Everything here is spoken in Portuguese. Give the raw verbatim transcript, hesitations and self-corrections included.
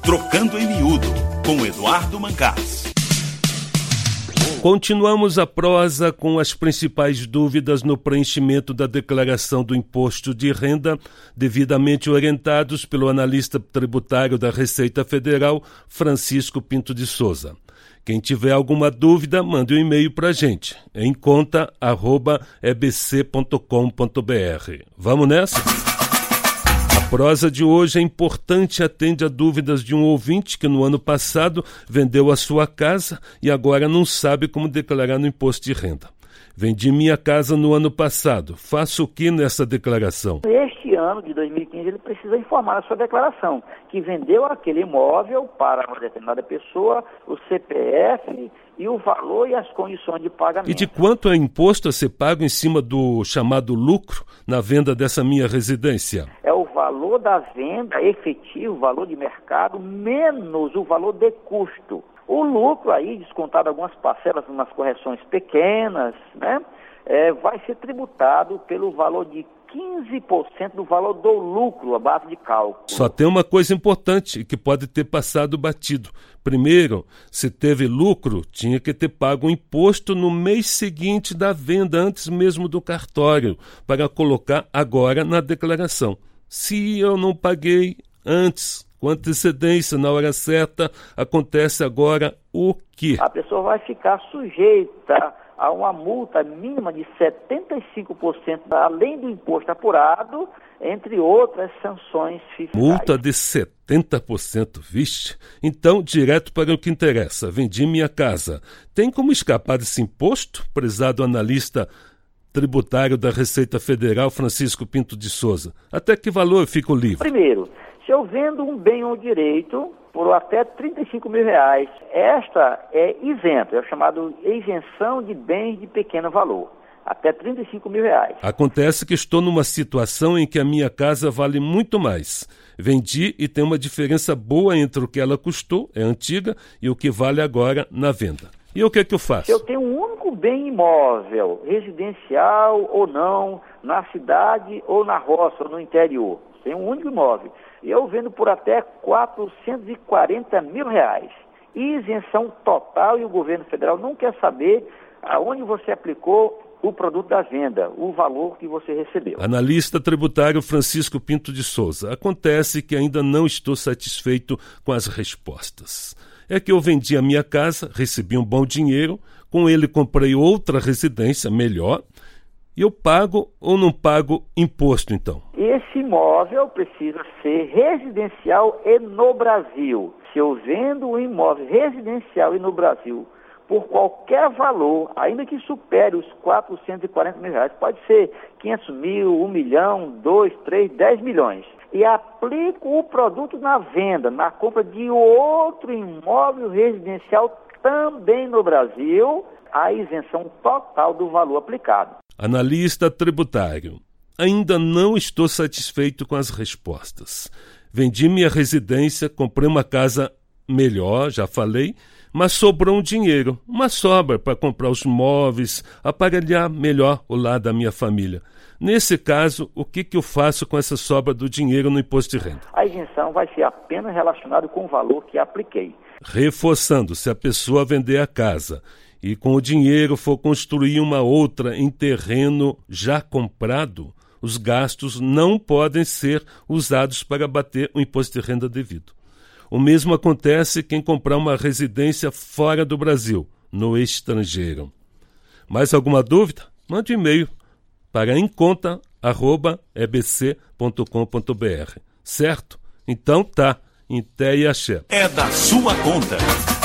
Trocando em Miúdo, com Eduardo Mancás. Continuamos a prosa com as principais dúvidas no preenchimento da declaração do imposto de renda, devidamente orientados pelo analista tributário da Receita Federal, Francisco Pinto de Souza. Quem tiver alguma dúvida, mande um e-mail para a gente, em conta arroba e b c ponto com ponto b r. Vamos nessa? A prosa de hoje é importante e atende a dúvidas de um ouvinte que no ano passado vendeu a sua casa e agora não sabe como declarar no imposto de renda. Vendi minha casa no ano passado. Faço o que nessa declaração? Este ano de dois mil e quinze ele precisa informar na sua declaração que vendeu aquele imóvel para uma determinada pessoa, o C P F e o valor e as condições de pagamento. E de quanto é imposto a ser pago em cima do chamado lucro na venda dessa minha residência? É o valor da venda efetivo, valor de mercado, menos o valor de custo. O lucro aí, descontado algumas parcelas, umas correções pequenas, né, é, vai ser tributado pelo valor de quinze por cento do valor do lucro, a base de cálculo. Só tem uma coisa importante que pode ter passado batido. Primeiro, se teve lucro, tinha que ter pago o imposto no mês seguinte da venda, antes mesmo do cartório, para colocar agora na declaração. Se eu não paguei antes, com antecedência, na hora certa, acontece agora o quê? A pessoa vai ficar sujeita a uma multa mínima de setenta e cinco por cento, além do imposto apurado, entre outras sanções fiscais. Multa de setenta por cento, vixe. Então, direto para o que interessa. Vendi minha casa. Tem como escapar desse imposto, prezado analista tributário da Receita Federal, Francisco Pinto de Souza? Até que valor eu fico livre? Primeiro, se eu vendo um bem ou direito por até trinta e cinco mil reais, esta é isenta, é chamado isenção de bens de pequeno valor, até trinta e cinco mil reais. Acontece que estou numa situação em que a minha casa vale muito mais. Vendi e tem uma diferença boa entre o que ela custou, é antiga, e o que vale agora na venda. E o que é que eu faço? Se eu tenho um único bem imóvel, residencial ou não, na cidade ou na roça ou no interior, tenho um único imóvel, e eu vendo por até quatrocentos e quarenta mil reais. Isenção total, e o governo federal não quer saber aonde você aplicou o produto da venda, o valor que você recebeu. Analista tributário Francisco Pinto de Souza. Acontece que ainda não estou satisfeito com as respostas. É que eu vendi a minha casa, recebi um bom dinheiro, com ele comprei outra residência melhor, e eu pago ou não pago imposto, então? Esse imóvel precisa ser residencial e no Brasil. Se eu vendo um imóvel residencial e no Brasil por qualquer valor, ainda que supere os quatrocentos e quarenta mil reais, pode ser quinhentos mil, um milhão, dois, três, dez milhões, e aplico o produto na venda, na compra de outro imóvel residencial também no Brasil, a isenção total do valor aplicado. Analista tributário. Ainda não estou satisfeito com as respostas. Vendi minha residência, comprei uma casa melhor, já falei, mas sobrou um dinheiro, uma sobra para comprar os móveis, aparelhar melhor o lar da minha família. Nesse caso, o que, que eu faço com essa sobra do dinheiro no imposto de renda? A isenção vai ser apenas relacionada com o valor que apliquei. Reforçando, se a pessoa vender a casa e com o dinheiro for construir uma outra em terreno já comprado, os gastos não podem ser usados para bater o imposto de renda devido. O mesmo acontece quem comprar uma residência fora do Brasil, no estrangeiro. Mais alguma dúvida? Mande um e-mail para emconta arroba e b c ponto com ponto b r. Certo? Então tá. Em té e axé. É da sua conta.